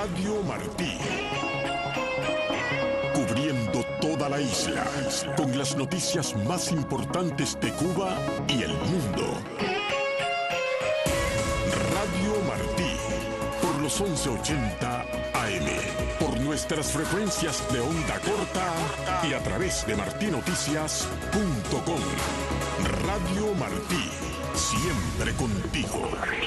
Radio Martí. Cubriendo toda la isla, con las noticias más importantes de Cuba y el mundo. Radio Martí, por los 1180 AM, por nuestras frecuencias de onda corta y a través de martinoticias.com. Radio Martí, siempre contigo.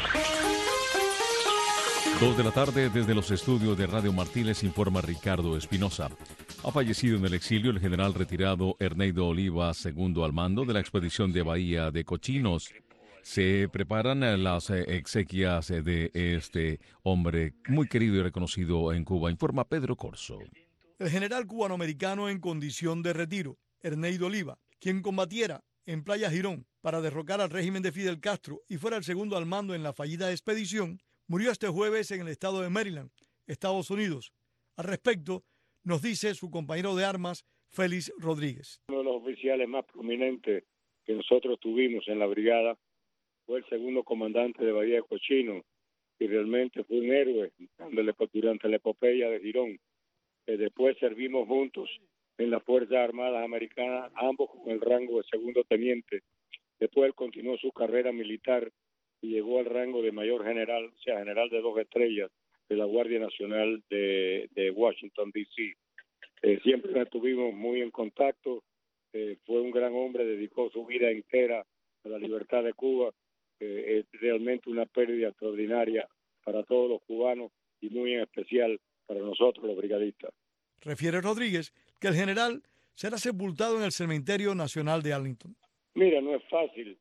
2 de la tarde, desde los estudios de Radio Martí les informa Ricardo Espinosa. Ha fallecido en el exilio el general retirado Erneido Oliva, segundo al mando de la expedición de Bahía de Cochinos. Se preparan las exequias de este hombre muy querido y reconocido en Cuba, informa Pedro Corso. El general cubanoamericano en condición de retiro, Erneido Oliva, quien combatiera en Playa Girón para derrocar al régimen de Fidel Castro y fuera el segundo al mando en la fallida expedición, murió este jueves en el estado de Maryland, Estados Unidos. Al respecto, nos dice su compañero de armas, Félix Rodríguez. Uno de los oficiales más prominentes que nosotros tuvimos en la brigada fue el segundo comandante de Bahía de Cochinos, y realmente fue un héroe durante la epopeya de Girón. Después servimos juntos en las Fuerzas Armadas Americanas, ambos con el rango de segundo teniente. Después él continuó su carrera militar y llegó al rango de mayor general, o sea, general de 2 estrellas de la Guardia Nacional de Washington, D.C. Siempre estuvimos muy en contacto. Fue un gran hombre, dedicó su vida entera a la libertad de Cuba. Es realmente una pérdida extraordinaria para todos los cubanos y muy en especial para nosotros los brigadistas. Refiere Rodríguez que el general será sepultado en el Cementerio Nacional de Arlington. Mira, no es fácil.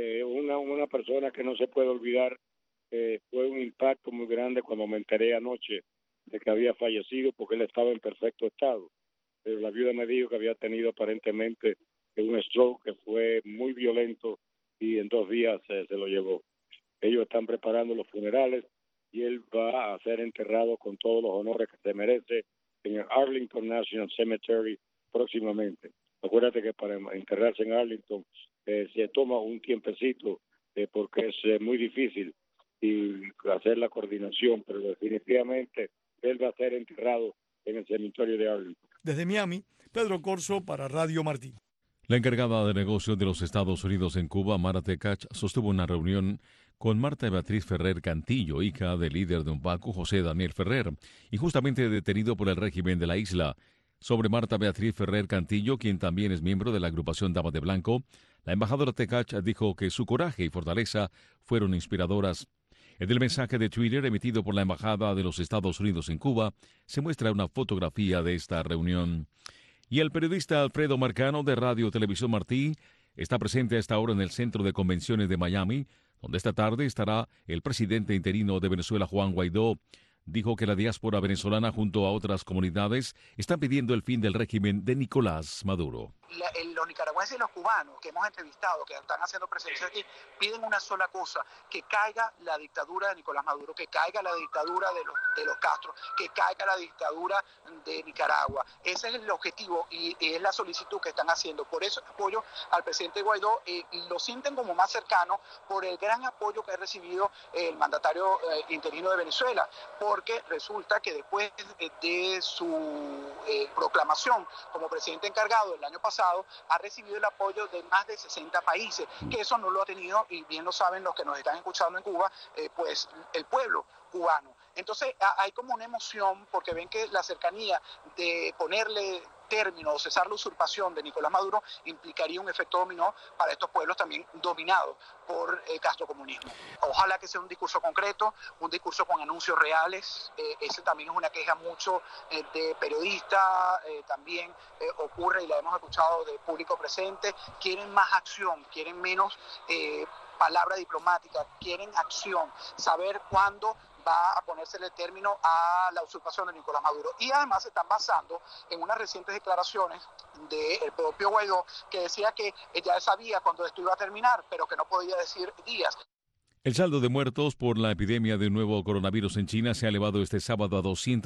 Una persona que no se puede olvidar. Fue un impacto muy grande cuando me enteré anoche de que había fallecido, porque él estaba en perfecto estado. Pero la viuda me dijo que había tenido aparentemente un stroke que fue muy violento y en 2 días se lo llevó. Ellos están preparando los funerales y él va a ser enterrado con todos los honores que se merece en el Arlington National Cemetery próximamente. Acuérdate que para enterrarse en Arlington se toma un tiempecito porque es muy difícil y hacer la coordinación, pero definitivamente él va a ser enterrado en el cementerio de Arlington. Desde Miami, Pedro Corso para Radio Martí. La encargada de negocios de los Estados Unidos en Cuba, Mara Tekach, sostuvo una reunión con Marta Beatriz Ferrer Cantillo, hija del líder de UNPACU, José Daniel Ferrer, y justamente detenido por el régimen de la isla. Sobre Marta Beatriz Ferrer Cantillo, quien también es miembro de la agrupación Damas de Blanco, la embajadora Tekach dijo que su coraje y fortaleza fueron inspiradoras. En el mensaje de Twitter emitido por la Embajada de los Estados Unidos en Cuba, se muestra una fotografía de esta reunión. Y el periodista Alfredo Marcano de Radio Televisión Martí está presente a esta hora en el Centro de Convenciones de Miami, donde esta tarde estará el presidente interino de Venezuela, Juan Guaidó. Dijo que la diáspora venezolana junto a otras comunidades están pidiendo el fin del régimen de Nicolás Maduro. Los nicaragüenses y los cubanos que hemos entrevistado, que están haciendo presencia aquí, piden una sola cosa: que caiga la dictadura de Nicolás Maduro, que caiga la dictadura de los Castro, que caiga la dictadura de Nicaragua. Ese es el objetivo y es la solicitud que están haciendo. Por eso apoyo al presidente Guaidó, lo sienten como más cercano por el gran apoyo que ha recibido el mandatario interino de Venezuela, porque resulta que después de su proclamación como presidente encargado el año pasado, ha recibido el apoyo de más de 60 países, que eso no lo ha tenido, y bien lo saben los que nos están escuchando en Cuba, pues el pueblo cubano. Entonces hay como una emoción porque ven que la cercanía de ponerle término o cesar la usurpación de Nicolás Maduro implicaría un efecto dominó para estos pueblos también dominados por el castrocomunismo. Ojalá que sea un discurso concreto, un discurso con anuncios reales. Ese también es una queja mucho de periodistas, también ocurre y la hemos escuchado de público presente. Quieren más acción, quieren menos palabra diplomática, quieren acción, saber cuándo va a ponérsele término a la usurpación de Nicolás Maduro. Y además se están basando en unas recientes declaraciones del propio Guaidó, que decía que ya sabía cuándo esto iba a terminar, pero que no podía decir días. El saldo de muertos por la epidemia de nuevo coronavirus en China se ha elevado este sábado a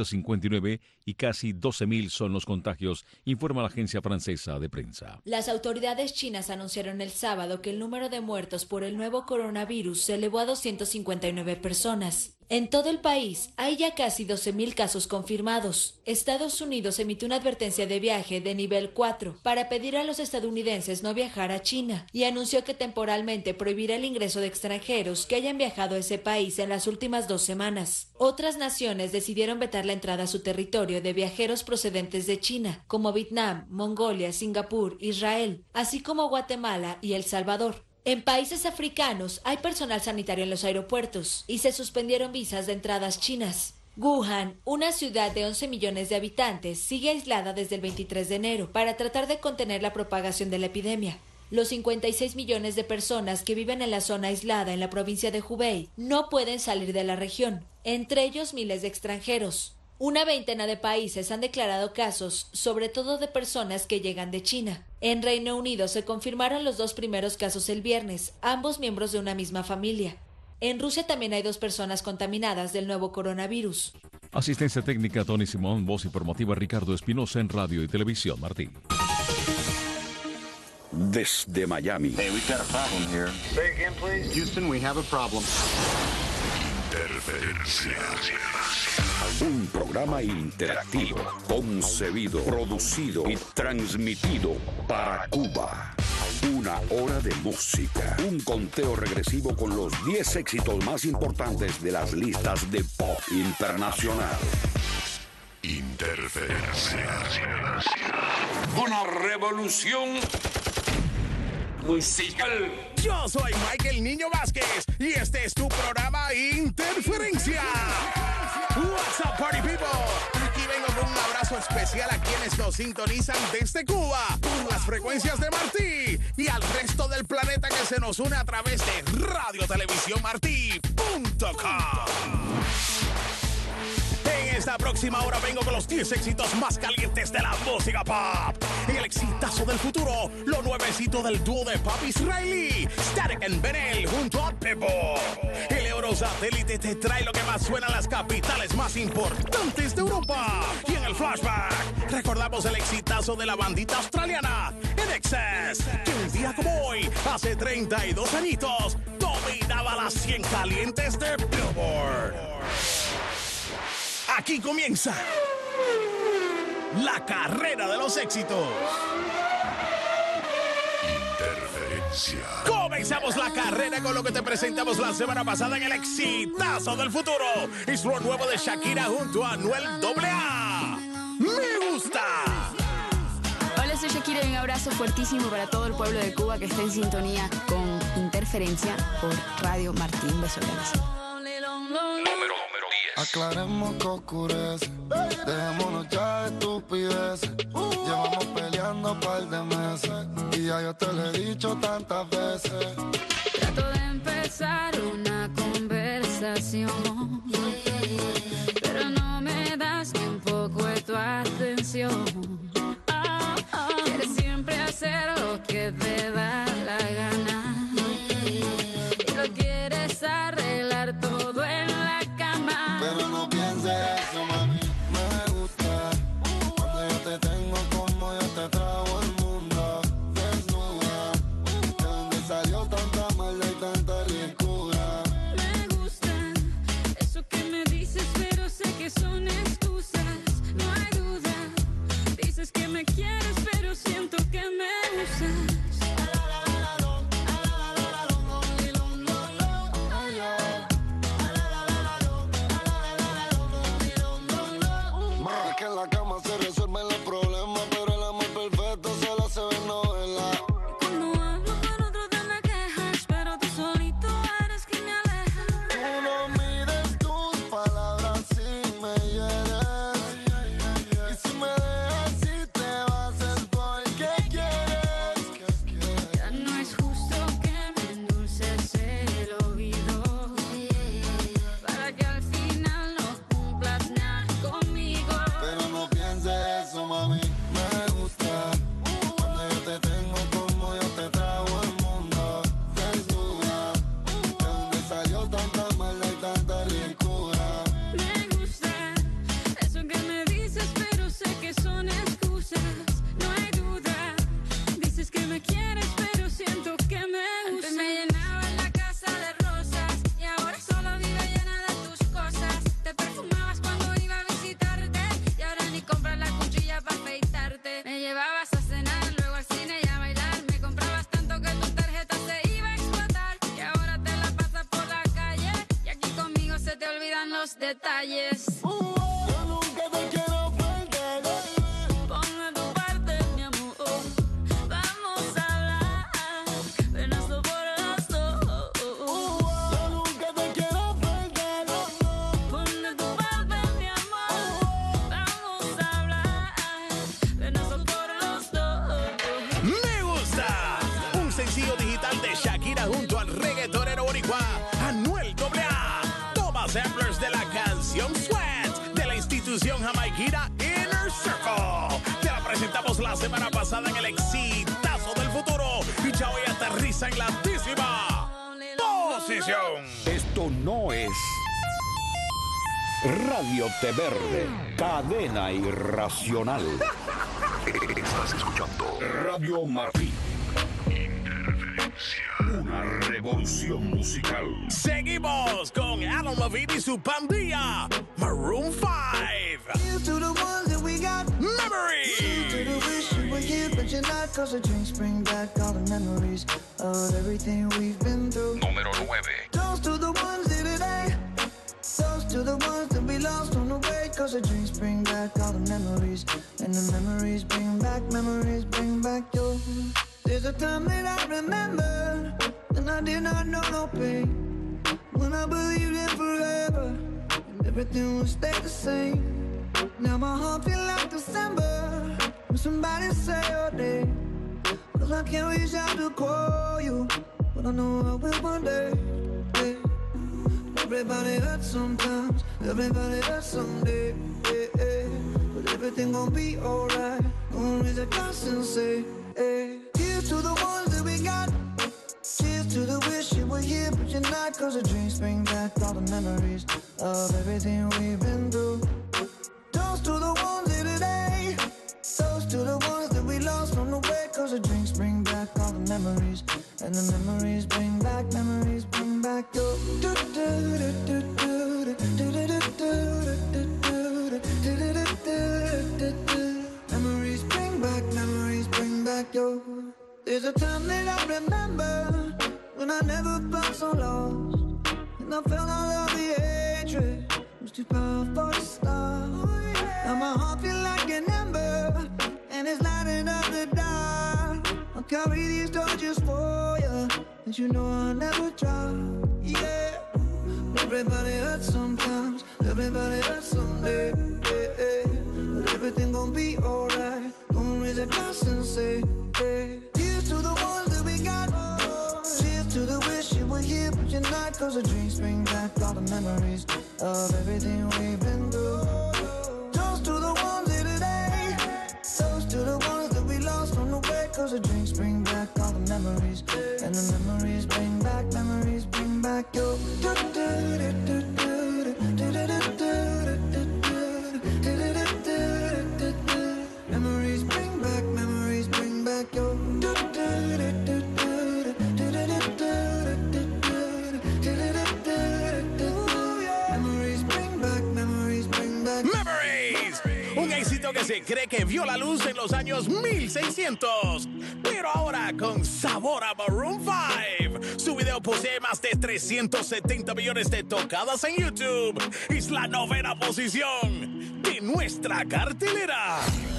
259 y casi 12.000 son los contagios, informa la agencia francesa de prensa. Las autoridades chinas anunciaron el sábado que el número de muertos por el nuevo coronavirus se elevó a 259 personas. En todo el país hay ya casi 12.000 casos confirmados. Estados Unidos emitió una advertencia de viaje de nivel 4 para pedir a los estadounidenses no viajar a China y anunció que temporalmente prohibirá el ingreso de extranjeros que hayan viajado a ese país en las últimas 2 semanas. Otras naciones decidieron vetar la entrada a su territorio de viajeros procedentes de China, como Vietnam, Mongolia, Singapur, Israel, así como Guatemala y El Salvador. En países africanos hay personal sanitario en los aeropuertos y se suspendieron visas de entradas chinas. Wuhan, una ciudad de 11 millones de habitantes, sigue aislada desde el 23 de enero para tratar de contener la propagación de la epidemia. Los 56 millones de personas que viven en la zona aislada en la provincia de Hubei no pueden salir de la región, entre ellos miles de extranjeros. Una veintena de países han declarado casos, sobre todo de personas que llegan de China. En Reino Unido se confirmaron los 2 primeros casos el viernes, ambos miembros de una misma familia. En Rusia también hay 2 personas contaminadas del nuevo coronavirus. Asistencia técnica Tony Simón, voz informativa Ricardo Espinosa en Radio y Televisión Martín. Desde Miami. Hey, we've got a problem here. Say again, please. Houston, we have a problem. Interferencia. Un programa interactivo, concebido, producido y transmitido para Cuba. Una hora de música. Un conteo regresivo con los 10 éxitos más importantes de las listas de pop internacional. Interferencia. Una revolución musical. Yo soy Michael Niño Vázquez y este es tu programa Interferencia. What's up, party people? Aquí vengo con un abrazo especial a quienes nos sintonizan desde Cuba por las frecuencias de Martí y al resto del planeta que se nos une a través de radiotelevisiónmartí.com. En esta próxima hora vengo con los 10 éxitos más calientes de la música pop. En el exitazo del futuro, lo nuevecito del dúo de pop israelí, Static and Benel junto a Pepo. El Eurosatélite te trae lo que más suena en las capitales más importantes de Europa. Y en el flashback, recordamos el exitazo de la bandita australiana, INXS, que un día como hoy, hace 32 añitos, dominaba las 100 calientes de Billboard. Aquí comienza la carrera de los éxitos. Interferencia. Comenzamos la carrera con lo que te presentamos la semana pasada en el exitazo del futuro. Es lo nuevo de Shakira junto a Anuel AA. ¡Me gusta! Hola, soy Shakira y un abrazo fuertísimo para todo el pueblo de Cuba que está en sintonía con Interferencia por Radio Martín. Beso grandes. Número 10. Aclaremos que oscurece, dejémonos ya de estupideces. Llevamos peleando un par de meses y ya yo te lo he dicho tantas veces. Trato de empezar una conversación, pero no me das ni un poco de tu atención. Quieres siempre hacer lo que te da la gana y lo quieres arreglar todo en la cama. Pero no pienses eso, mami, me gusta cuando yo te tengo como yo te trago el mundo desnuda. De donde salió tanta maldad y tanta ricura. Me gusta eso que me dices, pero sé que son excusas. No hay duda, dices que me quieres, pero siento que me usas. se te olvidan los detalles. Yo nunca te quiero perder. Ponme tu parte, mi amor. Vamos a hablar de nuestro por los dos. Yo nunca te quiero perder. Ponme tu parte, mi amor. Vamos a hablar de nuestro por los dos. Me gusta. Un sencillo digital de Shakira junto al reggaetonero boricua Anuel AA. Toma samplers de la canción Sweat de la institución jamaiquina Inner Circle. Te la presentamos la semana pasada en el exitazo del futuro y ya hoy aterriza en la décima posición. Esto no es Radio Té Verde, cadena irracional. Estás escuchando Radio Martí. Una revolución musical. Seguimos con Adam Levine y su pandilla Maroon 5. Here's to the ones that we got. Memories. Here's to the wish you were here, but you're not. Cause the drinks bring back all the memories of everything we've been through. Número 9. Toast to the ones here today. Toast to the ones that we lost on the way. Cause the drinks bring back all the memories. And the memories bring back your. There's a time that I remember, and I did not know no pain. When I believed in forever, and everything would stay the same. Now my heart feel like December, when somebody say your name. Cause I can't reach out to call you, but I know I will one day. Yeah. Everybody hurts sometimes, everybody hurts someday. Yeah, yeah. But everything gon' be alright. Gonna raise a glass and say, hey. Cheers to the ones that we got. Cheers to the wish you were here, but you're not. Cause the drinks bring back all the memories of everything we've been through. Toast to the ones here today. Toast to the ones that we lost on the way. Cause the drinks bring back all the memories. And the memories bring back your. Memories bring back your. There's a time that I remember when I never felt so lost, and I felt all of the hatred. It was too powerful to stop. Now my heart feel like an ember, and it's lighting up the dark. I'll carry these torches for you, and you know I'll never drop. Yeah, everybody hurts sometimes, everybody hurts someday. Yeah, yeah. But everything gon' be alright. Gonna raise a glass and say, hey. Cheers to the ones that we got. Cheers to the wish you were here, but you're not. Cause the drinks bring back all the memories of everything we've been through. Toast to the ones here today. Toast to the ones that we lost on the way. Cause the drinks bring back all the memories. And the memories bring back your. Memories bring back your. Memories. Un éxito que se cree que vio la luz en los años 1600, pero ahora con sabor a Maroon 5. Su video posee más de 370 millones de tocadas en YouTube. Es la 9ª posición de nuestra cartelera.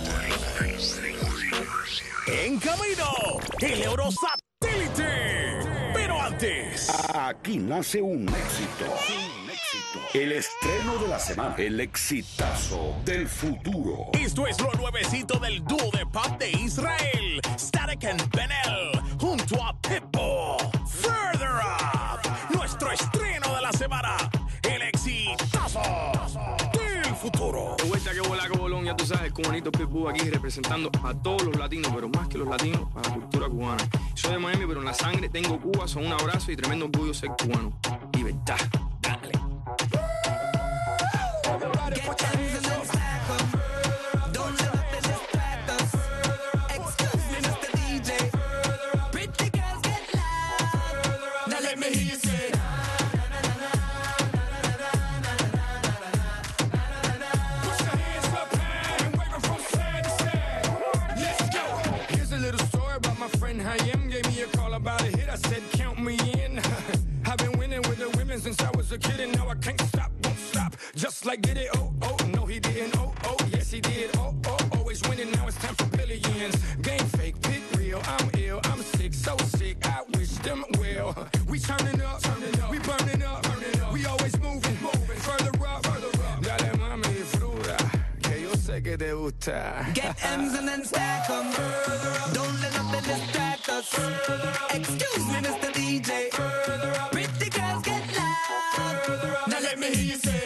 En camino, el Eurosatélite. Pero antes, aquí nace un éxito. El estreno de la semana. El exitazo del futuro. Esto es lo nuevecito del dúo de pop de Israel, Static and Benel, junto a Pitbull. Further Up, nuestro estreno de la semana. El exitazo del futuro. De vuelta que vola que bolón, ya tú sabes, cubanito Pitbull aquí representando a todos los latinos, pero más que los latinos, a la cultura cubana. Soy de Miami, pero en la sangre tengo Cuba, son un abrazo y tremendo orgullo ser cubano. Libertad, dale. Since I was get it? Oh, oh, no he didn't. Oh, oh, yes he did. Oh, oh, always winning, now it's time for billions. Game fake, pick real, I'm ill, I'm sick, so sick, I wish them well. We turning up, we burning up, we always moving, further up. Dale mami, fruta, que yo sé que te gusta. Get M's and then stack 'em. Don't let nothing distract us. Excuse me, Mr. DJ. Pretty girls get loud. Now let me hear you say.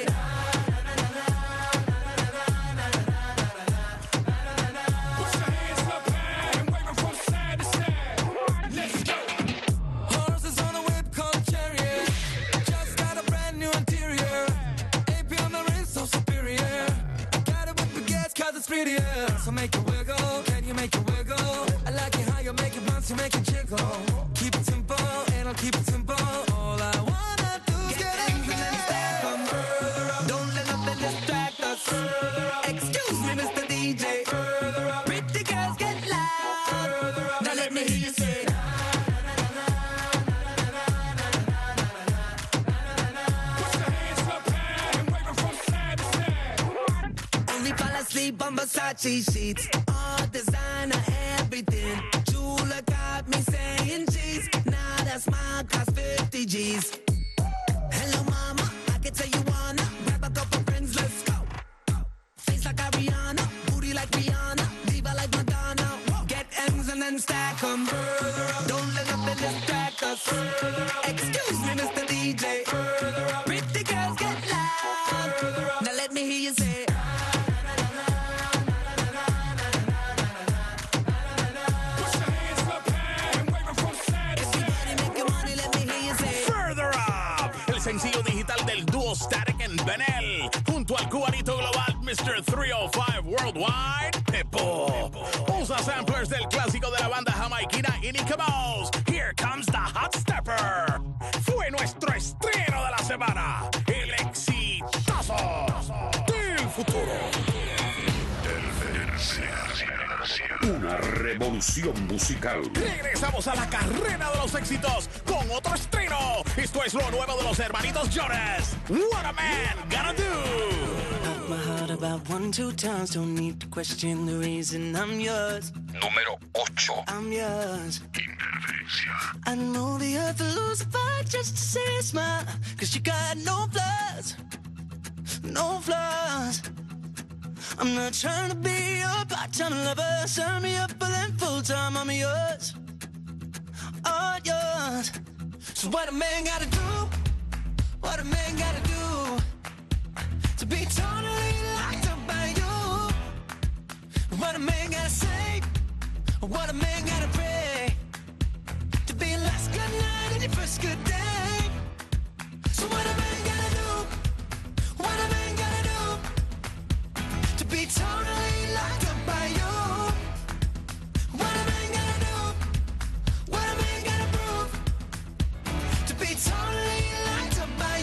So make it wiggle, can you make it wiggle? I like it how you make it bounce, you make it jiggle. Keep it simple, and I'll keep it simple. All I wanna do is get M's and then stack 'em. Don't let nothing distract us. Excuse me, Mr. DJ. Pretty girls get loud. Now let me hear you say. Sleep on Versace sheets, all designer, everything. Jula got me saying cheese. Now that's my cost 50 G's. Hello mama, I can tell you wanna grab a couple friends, let's go. Face like Ariana, booty like Rihanna, diva like Madonna. Get M's and then stack 'em. Don't let nothing distract us. Excuse me, Mr. DJ. Pretty girls get loud. Now let me hear you say. Sencillo digital del dúo Static and Benel, junto al cubanito global Mr. 305 Worldwide, Pepo. Usa samplers del clásico de la banda jamaiquina Inika Mouse. Here comes the hot stepper. Fue nuestro estreno de la semana, el exitazo del futuro. Una revolución musical. Regresamos a la carrera de los éxitos con otro estreno. Esto es lo nuevo de los hermanitos Jonas. What a Man Gotta Do. Pop my heart about 1-2 times. Don't need to question the reason I'm yours. Número 8. I'm yours. I know the earth will lose a fight just to say a smile. 'Cause you got no flaws. No flaws. I'm not trying to be your part-time lover. Sign me up for them full-time. I'm yours, all yours. So what a man gotta do? What a man gotta do to be totally locked up by you? What a man gotta say? What a man gotta pray to be your last good night and your first good day? So what a man gotta do? What a man gotta do to be totally locked up by you? What a man gotta do? What a man gotta prove to be totally locked up by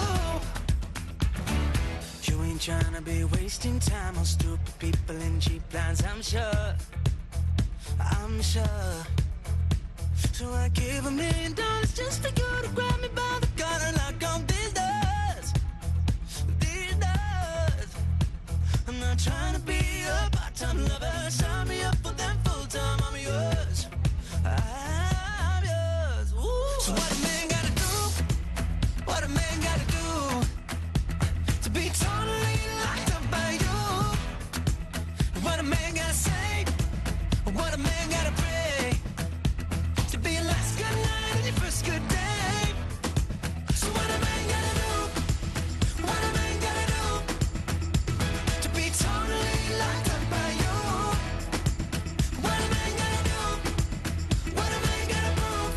you? You ain't trying to be wasting time on stupid people and cheap lines, I'm sure. I'm sure. So I give $1 million just for you to grab me by the collar and lock on these doors. These doors. I'm not trying to be a part-time lover. Sign me up for them full-time. I'm yours. I'm yours. Ooh. So what a man gotta do? What a man gotta do to be totally locked up by you? What a man gotta say? What a man gotta pray to be your last good night and your first good day? So what a man gotta do? What a man gotta do to be totally locked up by you? What a man gotta do? What a man gotta prove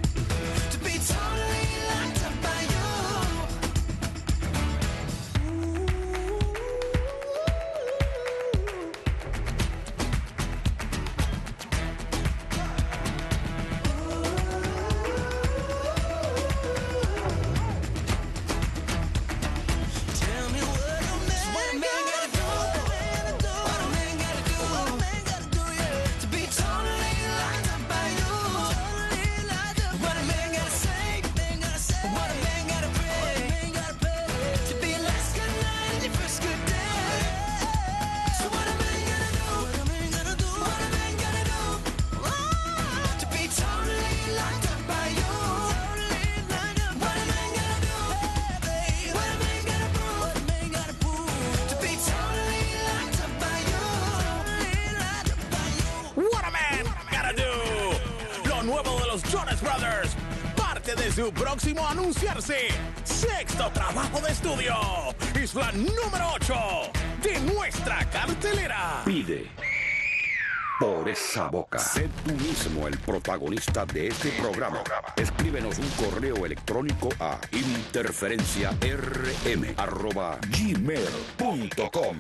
to be totally locked up by you? Ooh. pendiente de su próximo anunciarse sexto trabajo de estudio. Es la número 8 de nuestra cartelera. Pide por esa boca. Sé tú mismo el protagonista de este programa. Escríbenos un correo electrónico a interferenciarm@gmail.com.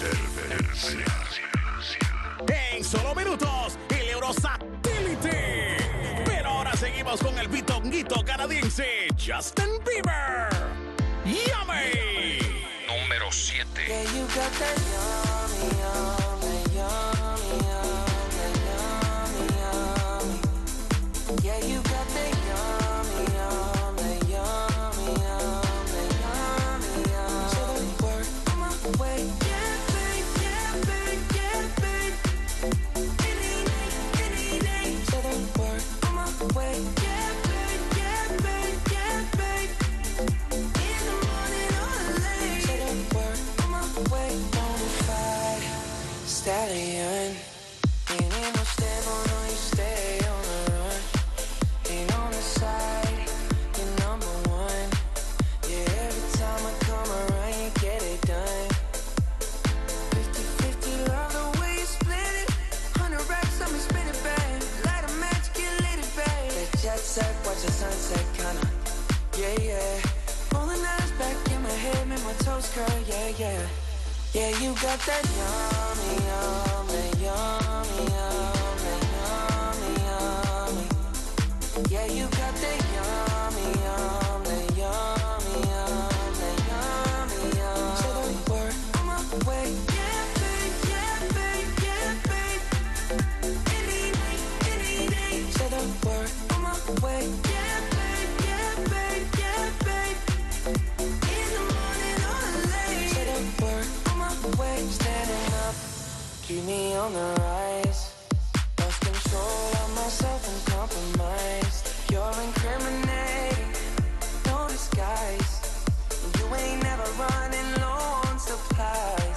En solo minutos, el Eurosatélite. Pero ahora seguimos con el bitonguito canadiense Justin Bieber. ¡Llame! Número 7. Yeah, you got that yummy, yummy, yummy, yummy, yummy, yummy. Yeah, you got that yummy, yummy, yummy, yummy, yummy, yummy. So the word on my way. Yeah, babe, yeah, babe, yeah, babe. Any day. So the word on my way. Yeah, babe, yeah, babe, yeah, babe. In the morning or late. So the word on my way. Bonafide stallion. Ain't in no stable, no, you stay on the run. Ain't on the side, you're number one. Yeah, every time I come around, you get it done. 50-50, love the way you split it. 100 racks, I'ma spin it back. Light a match, get lit it back. That jet set, watch the sunset, kinda. Yeah, yeah. Rolling eyes back in my head, make my toes curl, yeah, yeah. Yeah, you got that yummy, yummy, yummy, yummy, yummy, yummy. Yeah, you got that yummy, yummy, yummy, yummy, yummy, yummy. So the word on my way. Yeah, babe, yeah, babe, yeah, babe. Any day. So the word on my way. Yeah, babe, yeah, babe, yeah, babe. In the morning or late. So the word on my way. Standing up, keep me on the rise. Lost control of myself and compromised. You're incriminating, no disguise. You ain't never running low on supplies.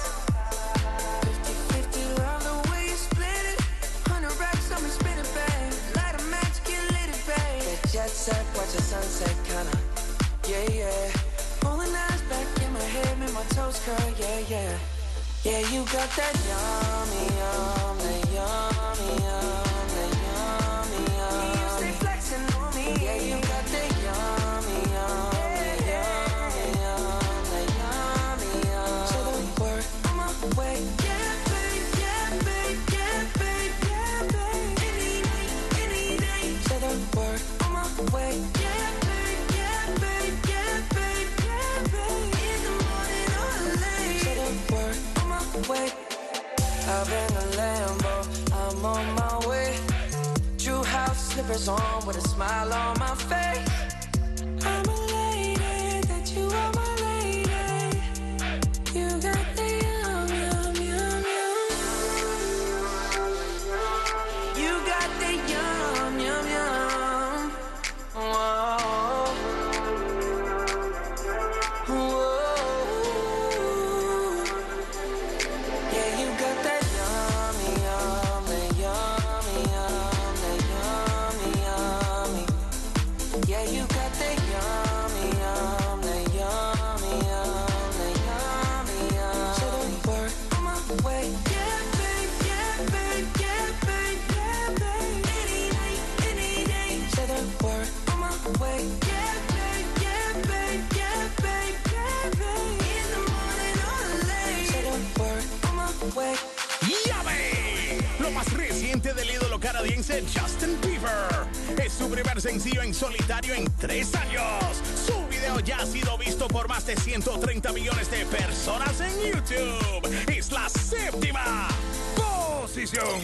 50-50, love the way you split it. 100 racks, I'ma spin it back. Light a match, get lit it back. That jet set, watch the sunset, kinda. Yeah, yeah. Rolling eyes back in my head, make my toes curl, yeah, yeah. Yeah, you got that yummy, yummy, yummy, yummy, yummy, yummy. You stay flexing on me. Yeah, you got that yummy, yummy, yummy, yummy, yummy, yummy. So the word on my way. Yeah, babe, yeah, babe, yeah, babe, yeah, babe. Any day. So the word on my way. Yeah, babe, yeah, babe, yeah, babe, yeah, babe. In the morning or late. So the word on my way. I've been a Lambo, I'm on my way. True house slippers on with a smile on my face. I'm elated that you are my lady. You got the yum, yum, yum, yum. You got the yum, yum, yum. Whoa. Whoa. Yeah, you got that yummy, yummy, yummy, yummy, yummy, yummy. Yeah, you got that yummy, yummy, yummy, yummy, yummy, yummy. So the word on my way. Yeah, babe, yeah, babe, yeah, babe, yeah, babe. Any day. So the word on my way. Yeah, babe, yeah, babe, yeah, babe, yeah, babe. In the morning or late. So the word on my way. ¡Llame! Lo más reciente del ídolo canadiense Justin Bieber. Es su primer sencillo en solitario en 3 años. Su video ya ha sido visto por más de 130 millones de personas en YouTube. Es la 7ª posición.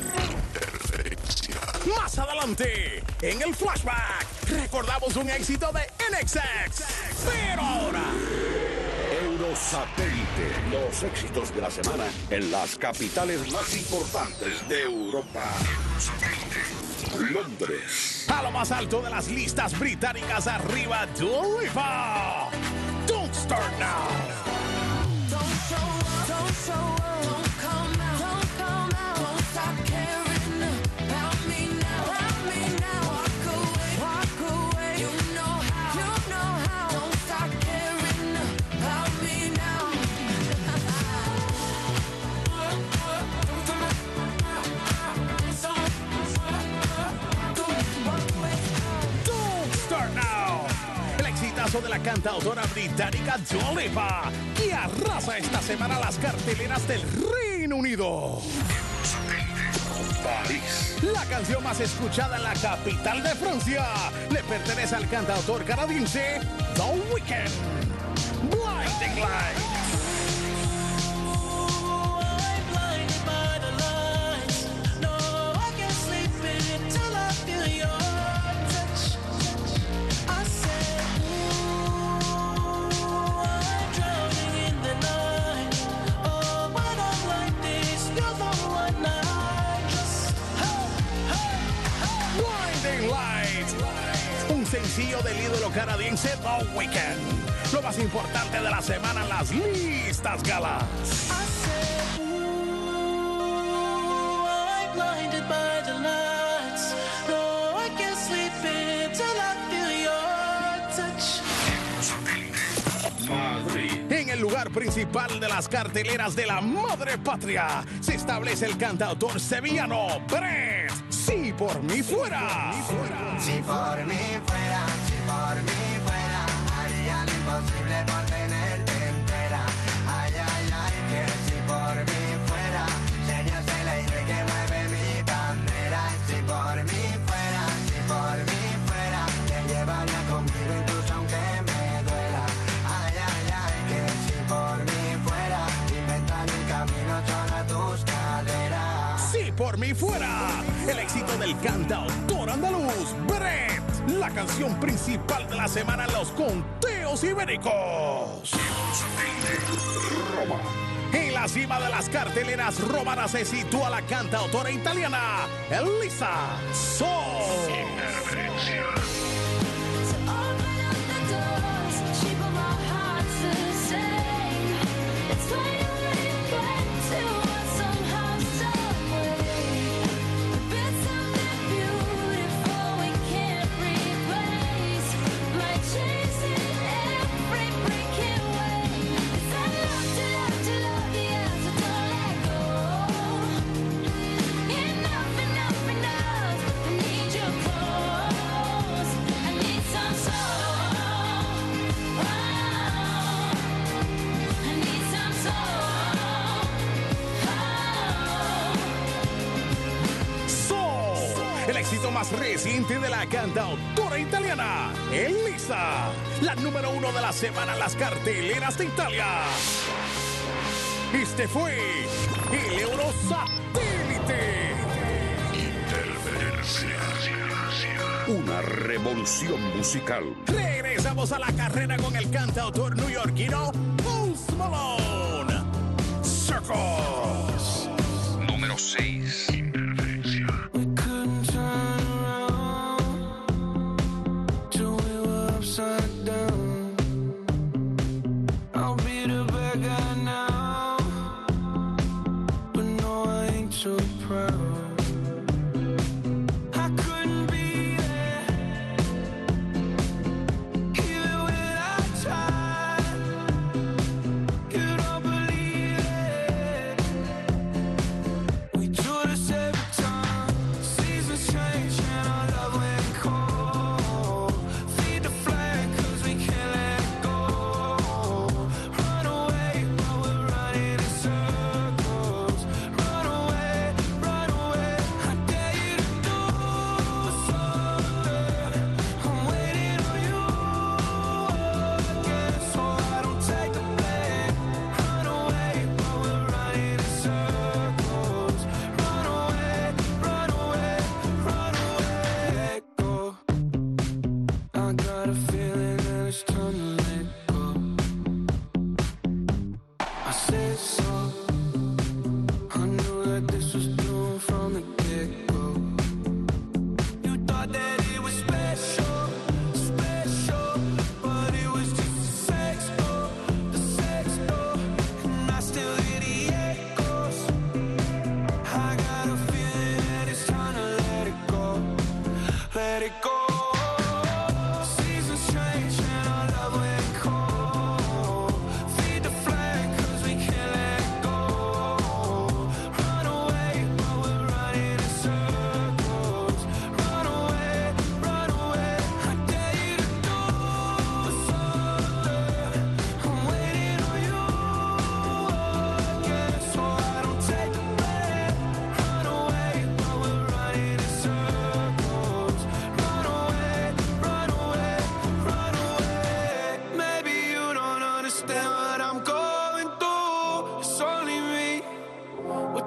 Más adelante, en el flashback, recordamos un éxito de NXX. Pero ahora, Eurosatélite, los éxitos de la semana en las capitales más importantes de Europa. Londres. a lo más alto de las listas británicas, arriba Dua Lipa. Don't Start Now. Don't show up, don't show up, don't come out, don't come out, don't stop caring about me now, walk away, you cantautora británica Dua Lipa, que arrasa esta semana las carteleras del Reino Unido. París. La canción más escuchada en la capital de Francia le pertenece al cantautor canadiense The Weeknd. Blinding Lights. Un sencillo del ídolo canadiense The Weeknd. Lo más importante de la semana en las listas galas. En el lugar principal de las carteleras de la madre patria se establece el cantautor sevillano Brett. Si por mí fuera. Si por mí fuera, si por mí fuera, haría lo imposible por tenerte entera. Ay, ay, ay, que si por mí fuera, serías el aire que mueve mi bandera. Si por mí fuera, te llevaría conmigo incluso aunque me duela. Ay, ay, ay, que si por mí fuera, inventaría un camino solo a tus caderas. Si por mí fuera, el éxito del cantautor andaluz Brett, la canción principal de la semana en los conteos ibéricos. Roma. En la cima de las carteleras romanas se sitúa la cantautora italiana Elisa Sol. El éxito más reciente de la cantautora italiana, Elisa, la número 1 de la semana en las carteleras de Italia. Este fue el Eurosatélite. Interferencia. Una revolución musical. Regresamos a la carrera con el cantautor neoyorquino Post Malone. Circles. Número 6.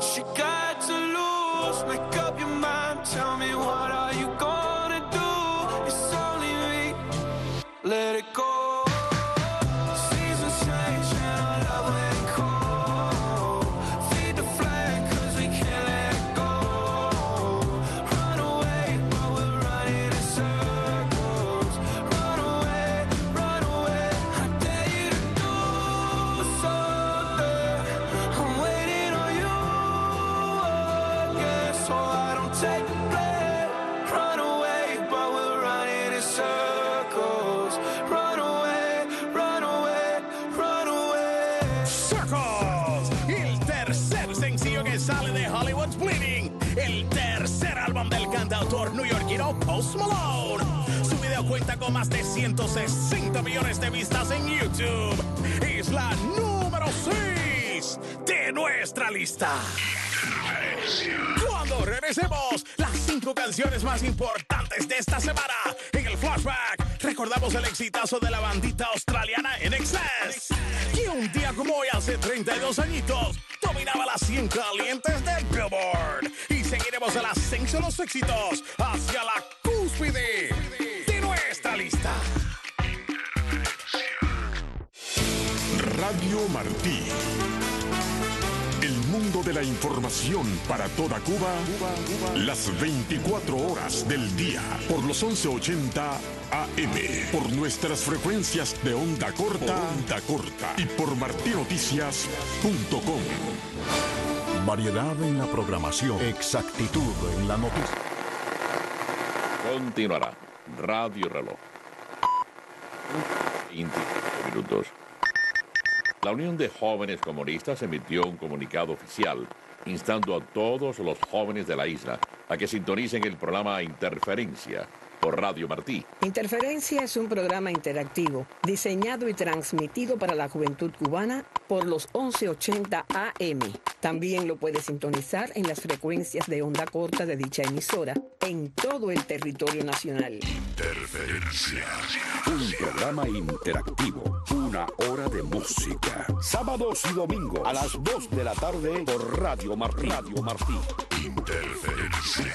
She got to lose. Make up your mind. Tell me what are you gonna do? It's only me. Let it go. Neoyorquino Post Malone. Su video cuenta con más de 160 millones de vistas en YouTube. Es la número 6 de nuestra lista. Cuando regresemos, las 5 canciones más importantes de esta semana. En el flashback, recordamos el exitazo de la bandita australiana INXS. Y un día como hoy, hace 32 añitos, dominaba las 100 calientes de Billboard. Y seguiremos el ascenso de los éxitos hacia la cúspide de nuestra lista. Radio Martí. El mundo de la información para toda Cuba, las 24 horas del día, por los 1180 AM, por nuestras frecuencias de onda corta y por martinoticias.com. Variedad en la programación, exactitud en la noticia. Continuará Radio Reloj. 25 minutos. La Unión de Jóvenes Comunistas emitió un comunicado oficial instando a todos los jóvenes de la isla a que sintonicen el programa Interferencia por Radio Martí. Interferencia es un programa interactivo diseñado y transmitido para la juventud cubana por los 1180 AM. También lo puede sintonizar en las frecuencias de onda corta de dicha emisora en todo el territorio nacional. Interferencia. Un programa interactivo. Una hora de música. Sábados y domingos a las 2 de la tarde por Radio Martí. Radio Martí. Interferencia.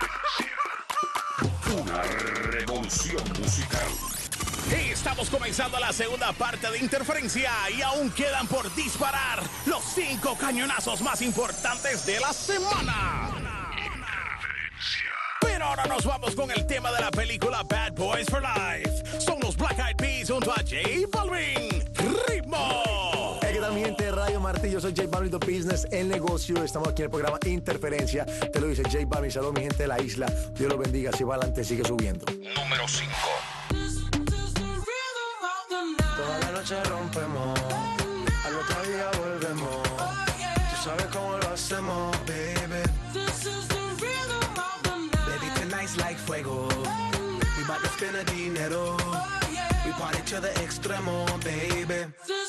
Una revolución musical. Estamos comenzando la segunda parte de Interferencia y aún quedan por disparar los 5 cañonazos más importantes de la semana. Pero ahora nos vamos con el tema de la película Bad Boys for Life. Son los Black Eyed Peas junto a J Balvin. ¡Ritmo! ¿Qué tal, mi gente de Radio Martí? Yo soy J Balvin, The Business, el negocio. Estamos aquí en el programa Interferencia. Te lo dice J Balvin. Saludos, mi gente de la isla. Dios los bendiga. Si va adelante, sigue subiendo. Número 5. Toda la noche rompemos, al otro día volvemos. Tú sabes cómo lo hacemos, baby. Baby, tonight's like fuego. We bout to spend the dinero. We party to the extremo, baby.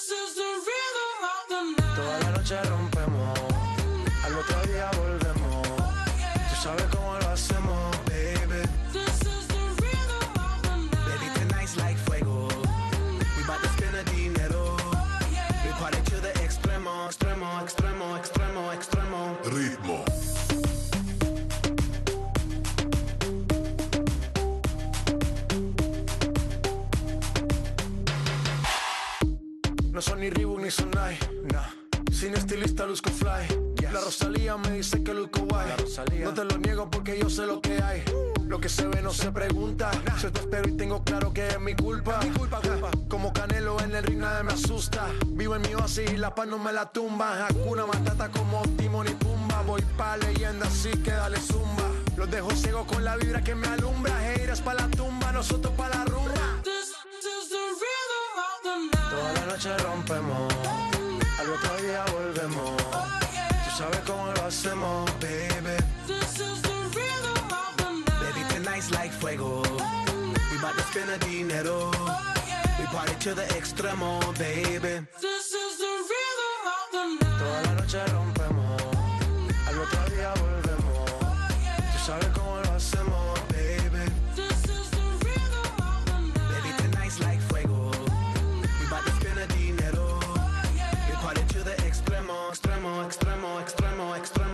Toda la noche rompemos, al otro día volvemos. Tú sabes cómo lo hacemos, baby. Baby, tonight's like fuego. We bout to spend the dinero. We party to the extremo, extremo, extremo, extremo, extremo. Ritmo. No son ni Reebok ni Sonai, nah. Sin estilista luzco fly. La Rosalía me dice que luzco guay. No te lo niego porque yo sé lo que hay. Lo que se ve no se pregunta. Yo te espero y tengo claro que es mi culpa. Como Canelo en el ring nadie me asusta. Vivo en mi oasis y la paz no me la tumba. Hakuna Matata como Timon y Pumba. Voy pa' leyenda así que dale zumba. Los dejo ciegos con la vibra que me alumbra. Haters pa' la tumba, nosotros pa' la rumba. Toda la noche rompemos, al otro día volvemos. Tú sabes cómo lo hacemos, baby. Baby, tonight's like fuego. We bout to spend the dinero. We party to the extremo, baby. Toda la noche rompemos, al otro día volvemos. Tú sabes cómo lo hacemos, baby. Baby, tonight's like fuego. We bout to spend the dinero. We party to the extremo, extremo, extremo, extremo, extremo.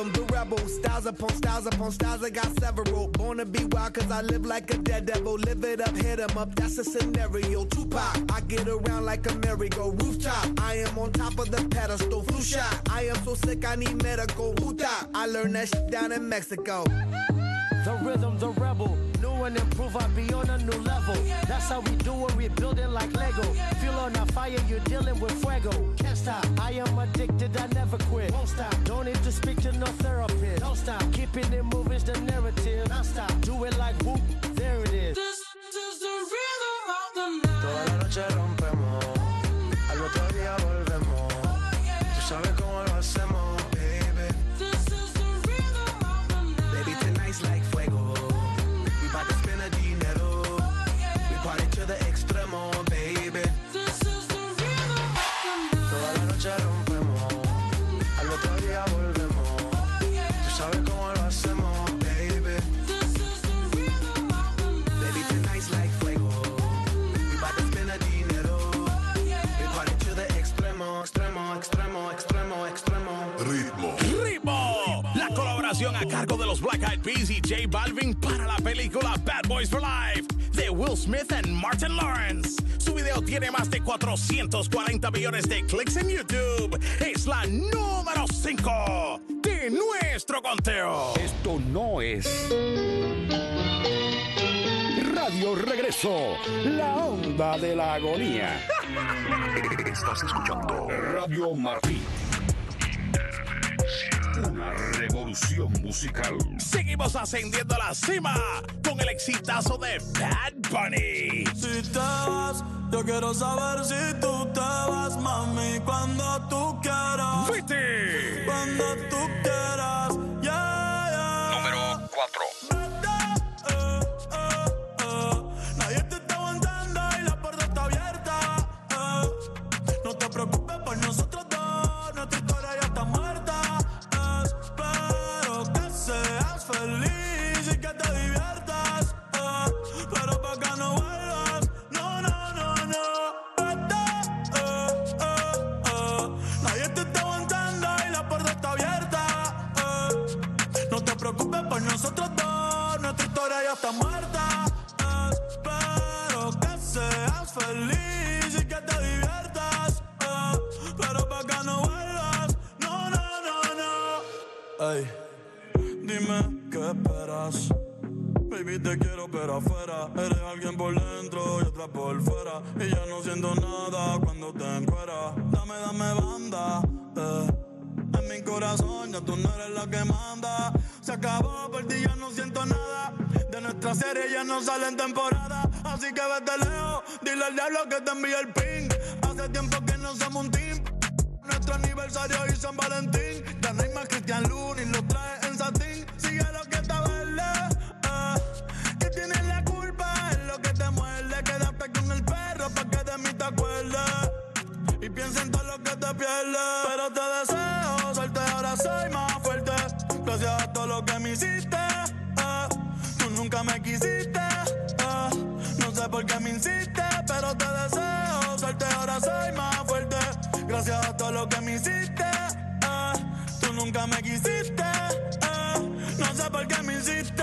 rhythm, the rebel. Styles upon styles upon styles, I got several. Born to be wild cause I live like a dead devil. Live it up, hit 'em up, that's a scenario. Tupac, I get around like a merry-go. Rooftop, I am on top of the pedestal. Flu shot, I am so sick I need medical. Puta, I learned that shit down in Mexico. The rhythm, the rebel. New and improve, I be on a new level. That's how we do it, we building like Lego. Feel on a fire, you're dealing with fuego. Can't stop, I am addicted, I never quit. Won't stop, don't need to speak to no therapist. Don't stop, keeping it moving's the narrative. Non stop, do it like whoop, there it is. This is the rhythm of the night. Toda la noche rompemos, al otro día volvemos. Tú sabes cómo lo hacemos, baby. This is the rhythm of the night. Baby, tonight's like fuego. We bout to spend a dinero. We party to the extremo, baby. This is the rhythm of the night. Toda la noche rompemos, al otro día volvemos. Tú sabes cómo lo hacemos, baby. This is the rhythm of the night. Baby, tonight's like fuego. We bout to spend a dinero. We party to the extremo, extremo, extremo, extremo, extremo. ¡Ritmo! La colaboración a cargo de los Black Eyed Peas y J Balvin para la película Bad Boys for Life de Will Smith and Martin Lawrence. Su video tiene más de 440 millones de clics en YouTube. Es la número 5 de nuestro conteo. Esto no es Radio Regreso, la onda de la agonía. Estás escuchando Radio Martí. Una revolución musical. Seguimos ascendiendo a la cima con el exitazo de Bad Bunny. Si te vas, yo quiero saber si tú te vas, mami, cuando tú quieras. ¡Vete! Cuando tú quieras, yeah, yeah. Número 4. Nadie te está aguantando y la puerta está abierta. No te preocupes por nosotros dos, nuestra historia ya está muerta. Espero que seas feliz y que te diviertas. Pero pa' que no vuelvas, no, no, no, no. Nadie te está aguantando y la puerta está abierta. No te preocupes por nosotros dos, nuestra historia ya está muerta. Espero que seas feliz y que te diviertas. Pero pa' que no vuelvas, no, no, no, no. Ey, dime qué esperas. Baby, te quiero pero afuera. Eres alguien por dentro y otra por fuera. Y ya no siento nada cuando te encueras. Dame, dame banda, en mi corazón ya tú no eres la que manda. Se acabó, por ti ya no siento nada. De nuestra serie ya no sale en temporada. Así que vete lejos, dile al diablo que te envíe el ping. Hace tiempo que no somos un team. Nuestro aniversario y San Valentín. Ya no hay más Cristian Lunis, lo trae en satín. Sigue lo que te verde, que tienes la culpa, es lo que te muerde. Quédate con el perro pa' que de mí te acuerdes. Y piensa en todo lo que te pierdes. Pero te deseo suerte, ahora soy más fuerte. Gracias a todo lo que me hiciste. Tú nunca me quisiste. No sé por qué me insiste, pero te deseo suerte, ahora soy más fuerte. Gracias a todo lo que me hiciste. Tú nunca me quisiste. No sé por qué me insiste.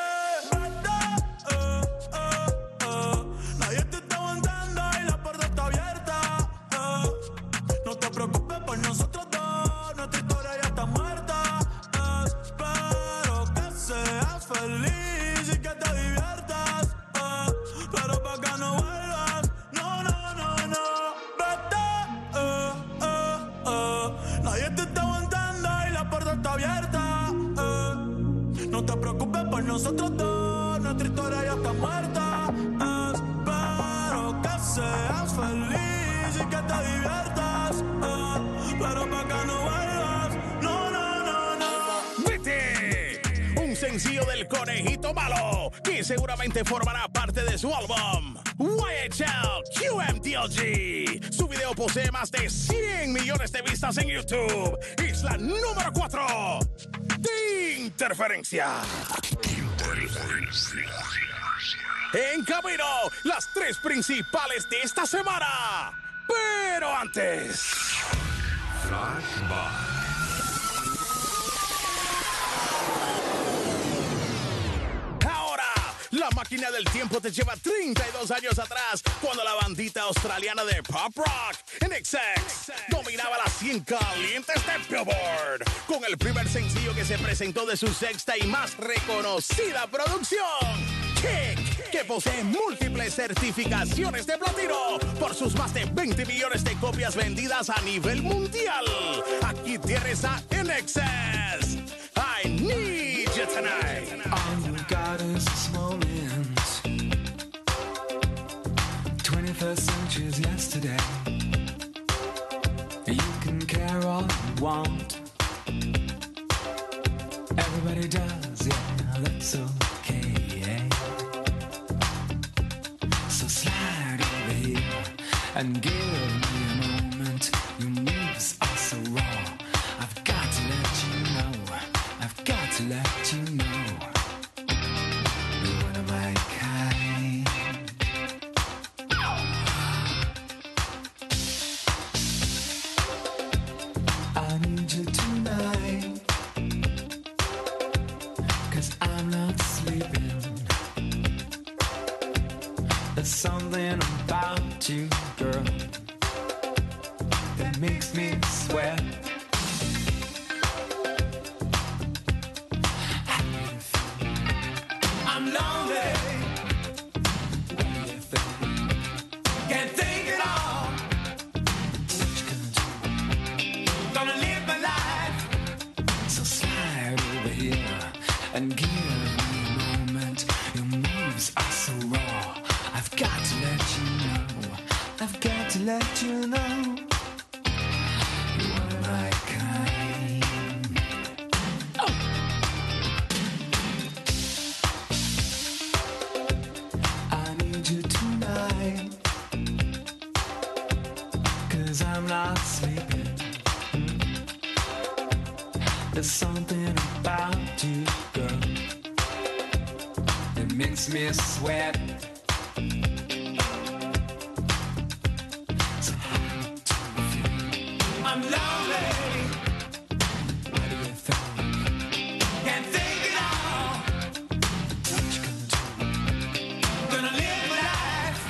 Nadie te está aguantando y la puerta está abierta. No te preocupes por nosotros dos, nuestra historia ya está muerta. Espero que seas feliz y que te diviertas. Pero pa' que no vuelvas, no, no, no, no. Vete, nadie te está aguantando y la puerta está abierta. No te preocupes por nosotros dos, nuestra historia ya está muerta. Espero que seas feliz y que te diviertas. Pero pa' que no vuelvas, no, no, no, no. ¡Vete! Un sencillo del Conejito Malo que seguramente formará parte de su álbum YHL QMDLG. Su video posee más de 100 millones de vistas en YouTube. Es la número 4 de Interferencia. En camino, las 3 principales de esta semana. Pero antes... máquina del tiempo te lleva 32 años atrás, cuando la bandita australiana de pop rock, NXS, dominaba las 100 calientes de Billboard, con el primer sencillo que se presentó de su sexta y más reconocida producción, Kick, que posee múltiples certificaciones de platino por sus más de 20 millones de copias vendidas a nivel mundial. Aquí tienes a NXS. I need you tonight. All you got is this moment. 21st century's yesterday. You can care all you want. Everybody does, yeah, that's okay, yeah. So slide over here and give me a moment. Your moves are so raw. I've got to let you know. I've got to let you know. You're one of my kind. I need you tonight, 'cause I'm not sleeping. There's something about you, girl, that makes me sweat. I'm lonely. Can't think it all. Gonna live my life. So slide over here and give me a moment. Your moves are so raw. I've got to let you know. I've got to let you know. You're one of my kind. I need you tonight, 'cause I'm not sleeping. There's something about you, girl, that makes me sweat. So I'm lonely. What do you think? Can't think it all. What you gonna do? Gonna live my life.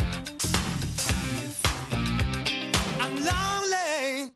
I'm lonely.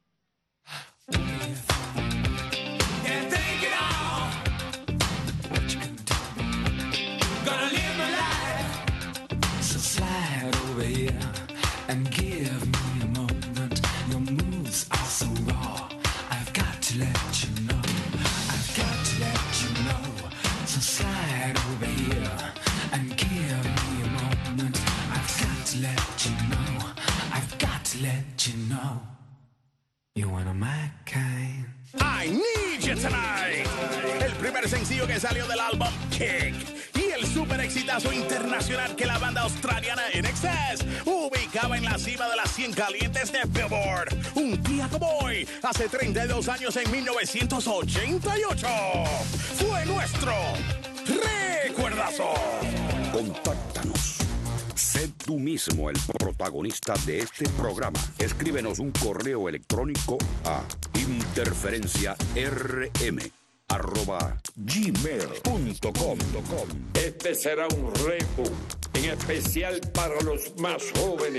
Can't think it all. What you gonna do? Gonna live my life. So slide over here and give me a moment. Your moves are so raw. I've got to let you know. I've got to let you know. So slide over here and give me a moment. I've got to let you know. I've got to let you know. You're one of my kind. I Need You Tonight, el primer sencillo que salió del álbum Kick y el super exitazo internacional que la banda australiana NXS ubicaba en la cima de las 100 calientes de Billboard. Un día como hoy, hace 32 años, en 1988, fue nuestro recuerdazo. Contáctanos. Sé tú mismo el protagonista de este programa. Escríbenos un correo electrónico a interferenciarm@gmail.com. Este será un repo en especial para los más jóvenes.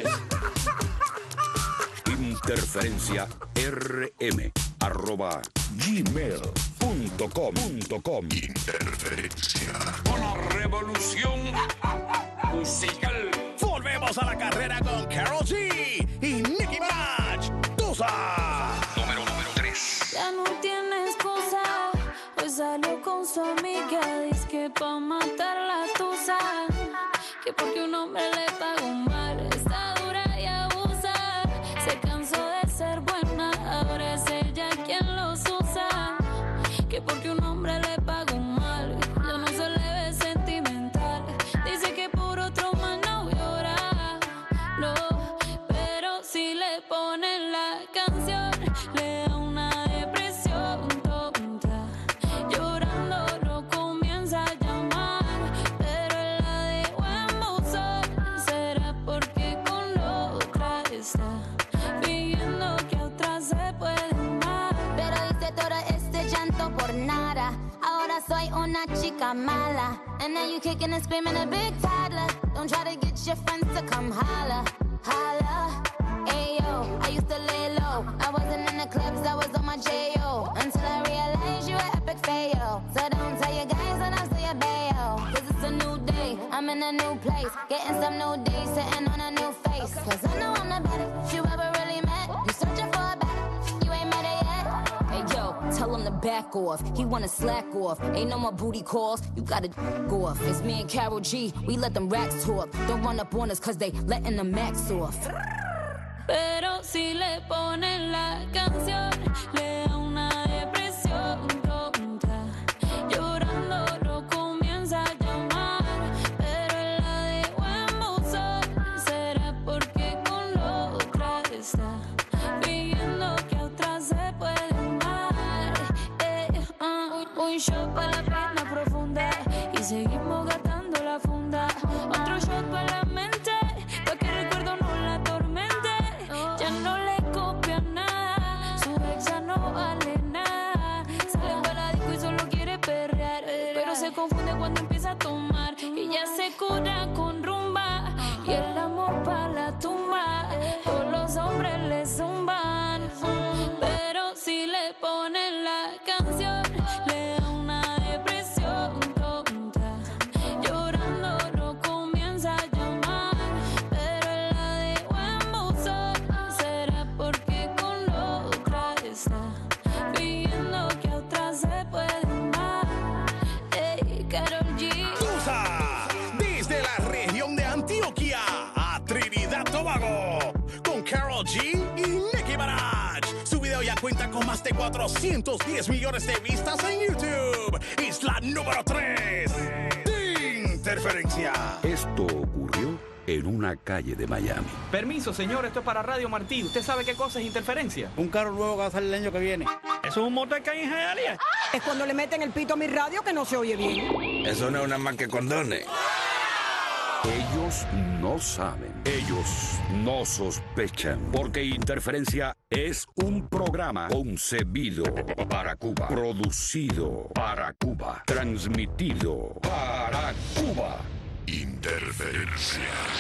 interferenciarm@gmail.com. Interferencia. Una revolución musical. Volvemos a la carrera con Karol G y Nicki Minaj. Tusa. Número 3. Ya no tiene excusa. Hoy salió con su amiga. Dice que pa' matar la tusa. Que porque un hombre le pagó mal. Está dura y abusa. Se cansó de ser buena. Ahora es ella quien los usa. Que porque un hombre le pagó mal. Ya no se le ve sentimental. Dice que por otro más no llora. No, pero si le ponen la canción, le da una depresión tonta. Llorando lo comienza a llamar, pero él la dejó en buzón. Será porque Sola soy una chica mala. And now you kicking and screaming a big toddler. Don't try to get your friends to come holla, holla. Ayo, I used to lay low. I wasn't in the clubs, I was on my J.O. Until I realized you were epic fail. So don't tell your guys and I'll say your bail. Cause it's a new day, I'm in a new place. Getting some new days, sitting on a new face. Cause I know I'm the baddest you ever really met. You searching for a baddest, you ain't met it yet. Hey yo, tell him to back off. He wanna slack off. Ain't no more booty calls, you gotta go off. It's me and Karol G, we let them racks talk. Don't run up on us cause they letting the max off. Pero si le ponen la canción, le da una depresión tonta. Llorando no comienza a llamar, pero él la dejó en buzón. ¿Será porque con la otra está pidiendo que a otra se puede amar? Un shot para la pena profunda y seguimos gastando la funda. Otro shot para la mente, pa' que el recuerdo no la atormente. Ya no le copia nada, su ex ya no vale nada. Sale para la disco y solo quiere perrear, pero se confunde cuando empieza a tomar. Y ya se cura con rumba y el amor para la tumba. Todos los hombres le zumban, pero si le ponen la canción, le da una depresión tonta. Llorando no comienza a llamar, pero él la dejó en buzón. ¿Será porque con la otra está pidiendo que a otra se puede amar? Ey, Karol G. Tusa, desde la región de Antioquia a Trinidad Tobago, con Karol G y Nicki Minaj. Su video ya cuenta con más de 410 millones de vistas en YouTube. Es la número 3 de Interferencia. Esto ocurrió en una calle de Miami. Permiso, señor, esto es para Radio Martí. ¿Usted sabe qué cosa es interferencia? Un carro nuevo que va a salir el año que viene. ¿Eso es un motor que hay en Hialeah? Es cuando le meten el pito a mi radio que no se oye bien. Eso no es una más que condones. Ellos no saben, ellos no sospechan, porque Interferencia es un programa concebido para Cuba, producido para Cuba, transmitido para Cuba. Interferencia.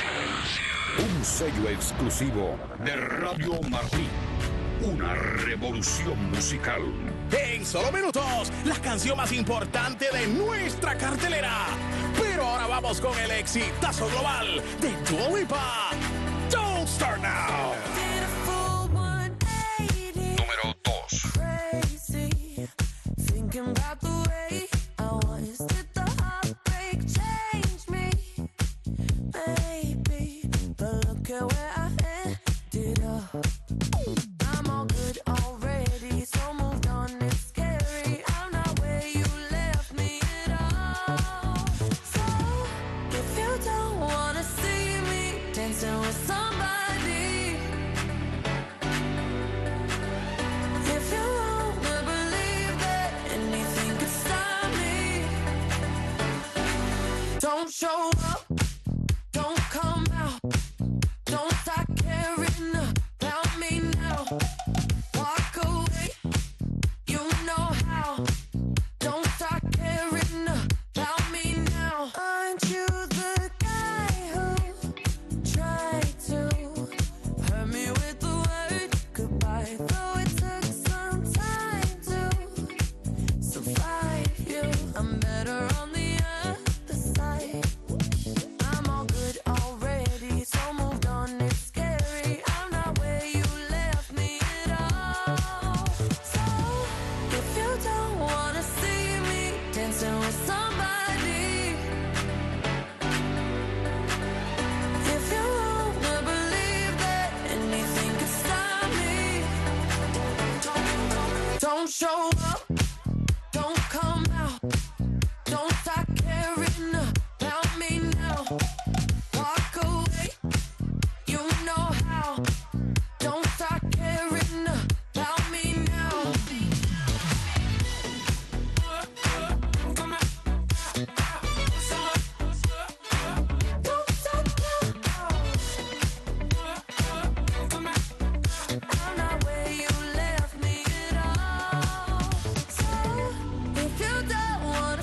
Un sello exclusivo de Radio Martí. Una revolución musical. En solo minutos, la canción más importante de nuestra cartelera. Pero ahora vamos con el exitazo global de Dua Lipa. Don't Start Now. Número 2. Crazy, thinking about the way I was. Did the heartbreak change me? Maybe, but look at where I ended up. I'm all good already, so moved on, it's scary. I'm not where you left me at all. So, if you don't wanna see me dancing with somebody, if you wanna believe that anything could stop me, don't show up, don't come out, don't start caring about me now. Walk away, you know how. Don't start caring about me now. Aren't you the guy who tried to hurt me with the word goodbye? Though it took some time to survive you, I'm better on the other side. I'm all good already, so moved on, it's scary. I'm not where you left me at all. So, if you don't wanna see me dancing with somebody, if you wanna believe that anything could stop me, don't show up, don't come out, don't start caring about me now. Walk away, you know how. Don't start caring about me now. Don't stop now. I'm not where you left me at all. So, if you don't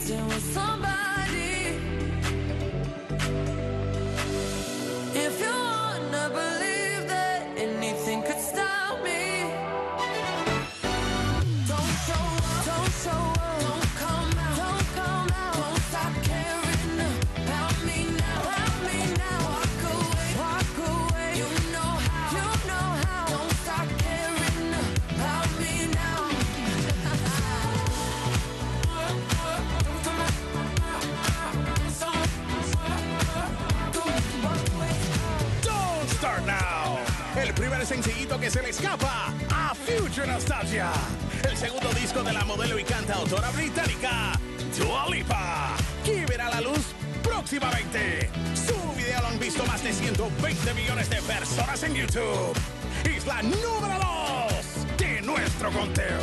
dancing with somebody. If you wanna believe that anything could stop me, don't show up, don't show up, don't come out, don't come out, don't stop caring about me now, walk away, you know how, don't stop caring about me now. Don't Start Now, el primer sencillito que se le escapa a Future Nostalgia, el segundo disco de la modelo y cantautora británica Dua Lipa, que verá la luz próximamente. Su video lo han visto más de 120 millones de personas en YouTube. Es la número 2 de nuestro conteo.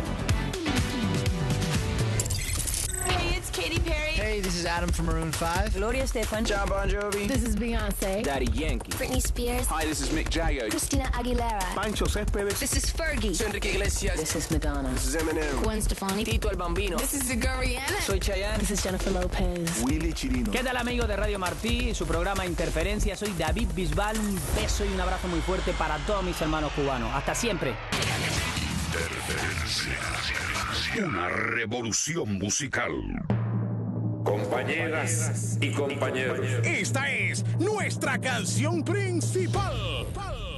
Hey, it's Katy Perry. Hey, this is Adam from Maroon 5. Gloria Estefan. John Bon Jovi. This is Beyonce. Daddy Yankee. Britney Spears. Hi, this is Mick Jagger. Christina Aguilera. Pancho Céspedes. This is Fergie. Soy Enrique Iglesias. This is Madonna. This is Eminem. Gwen Stefani. Tito el Bambino. This is Sigur Rihanna. Soy Chayanne. This is Jennifer Lopez. Willy Chirino. ¿Qué tal, amigos de Radio Martí? Su programa Interferencia. Soy David Bisbal. Un beso y un abrazo muy fuerte para todos mis hermanos cubanos. Hasta siempre. Una revolución musical. Compañeras y compañeros. Esta es nuestra canción principal.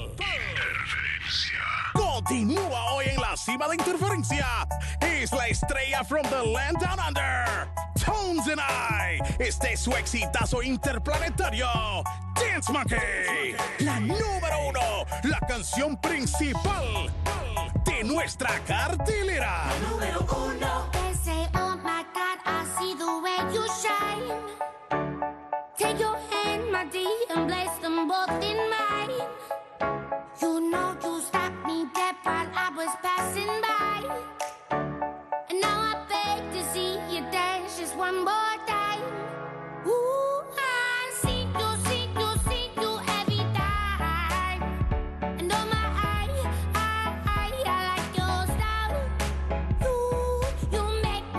Continúa hoy en la cima de Interferencia. Es la estrella from the land down under, Tones and I. Este es su exitazo interplanetario, Dance Monkey. La número 1, la canción principal de nuestra cartelera. La número 1. They say, oh my God, I see the way you shine. Take your hand, my dear, and place them both in mine. You know you stopped me dead while I was passing by. And now I beg to see you dance just one more time. Ooh, I see you every time. And oh my, I like your style. You make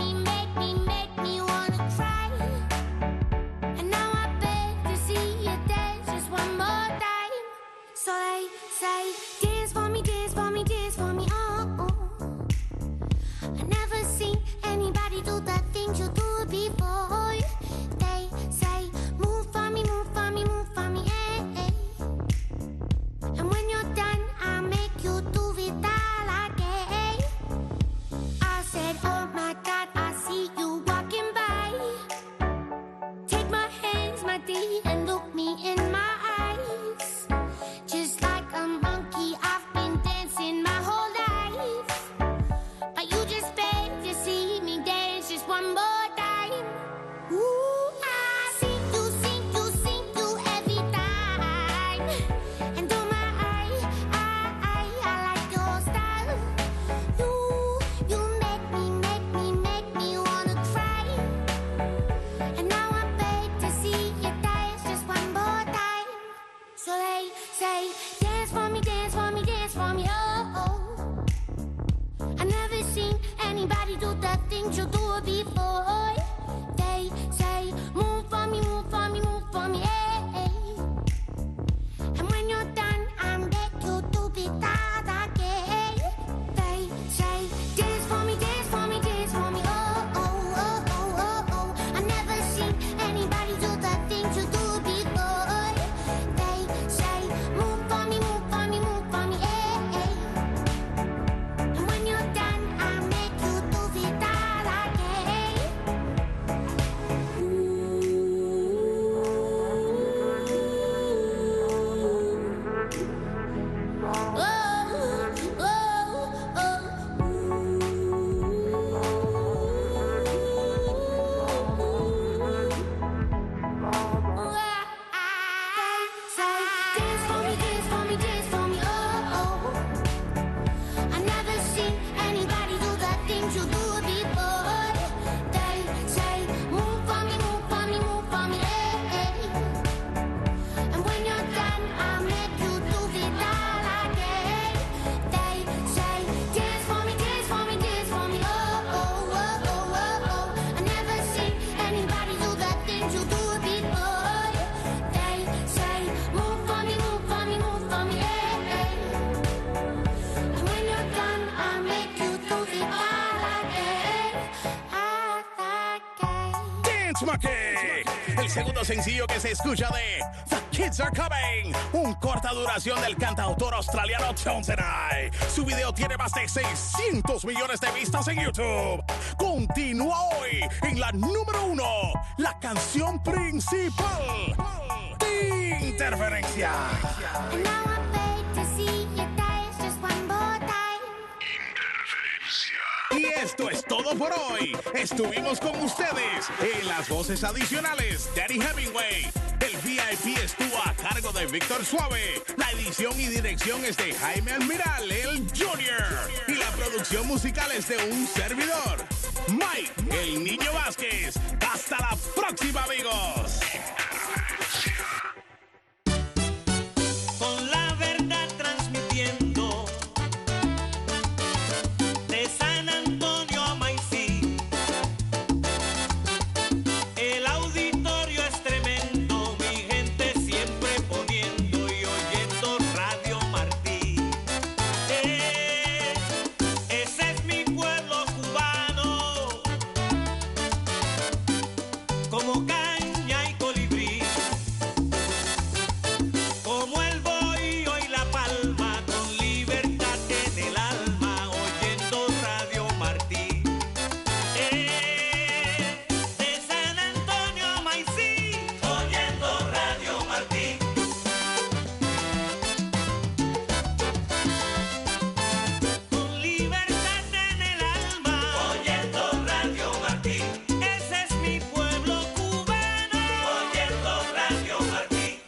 me wanna cry. And now I beg to see you dance just one more time. So they say, dance for me, dance for me, dance for me, oh, oh. I never seen anybody do the things you do before. They say, move for me, move for me, move for me, eh, eh. And when you're done, I'll make you do it all again. I said, oh my God, I see you walking by. Take my hands, my dear, and look me in my eyes. Just like a monkey, I've been dancing my whole life. But you just beg to see me dance just one more time. Ooh, I see you every time. And oh my, I like your style. You make me wanna cry. And now I beg to see you dance just one more time. So they say, dance for me, dance for me, dance for me, oh, oh. I never seen anybody do the things you do before. They say, move for me, move for me, move for me, eh, eh. And when you're done, I'll make you do it all again. They say, dance for me, dance for me, dance for me, oh, oh, oh, oh, oh, oh. I never seen anybody do the things you do before. They say, move for me, move for me, move for me, eh, eh. And when you're done, I'll make you do it all again. Dance Monkey. El segundo sencillo que se escucha de The Kids Are Coming, un corta duración del cantautor australiano Tones and I. Su video tiene más de 600 millones de vistas en YouTube. Continúa hoy en la número 1, la canción principal de Interferencia. Y esto es todo por hoy. Estuvimos con ustedes en las voces adicionales. Danny Hemingway. El VIP estuvo a cargo de Víctor Suave. La edición y dirección es de Jaime Almiral, el Junior. Y la producción musical es de un servidor, Mike, el Niño Vázquez. Hasta la próxima, amigos. Con la verdad transmitiendo de San Antonio a Maicí. El auditorio es tremendo, mi gente siempre poniendo y oyendo Radio Martí. Ese es mi pueblo cubano, como caña y colibrí, como el bohío y la palma, con libertad en el alma, oyendo Radio Martí. De San Antonio a Maicí, oyendo Radio Martí. Con libertad en el alma, oyendo Radio Martí. Ese es mi pueblo cubano, oyendo Radio Martí.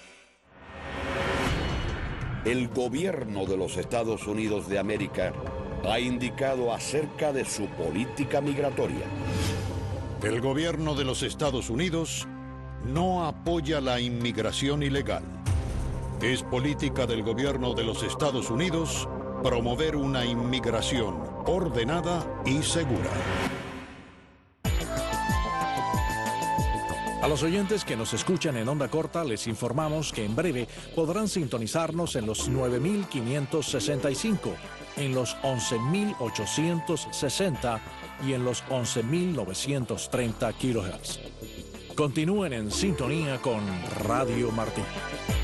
El gobierno de los Estados Unidos de América ha indicado acerca de su política migratoria. El gobierno de los Estados Unidos no apoya la inmigración ilegal. Es política del gobierno de los Estados Unidos promover una inmigración ordenada y segura. A los oyentes que nos escuchan en onda corta les informamos que en breve podrán sintonizarnos en los 9.565, en los 11.860 y en los 11.930 kHz. Continúen en sintonía con Radio Martí.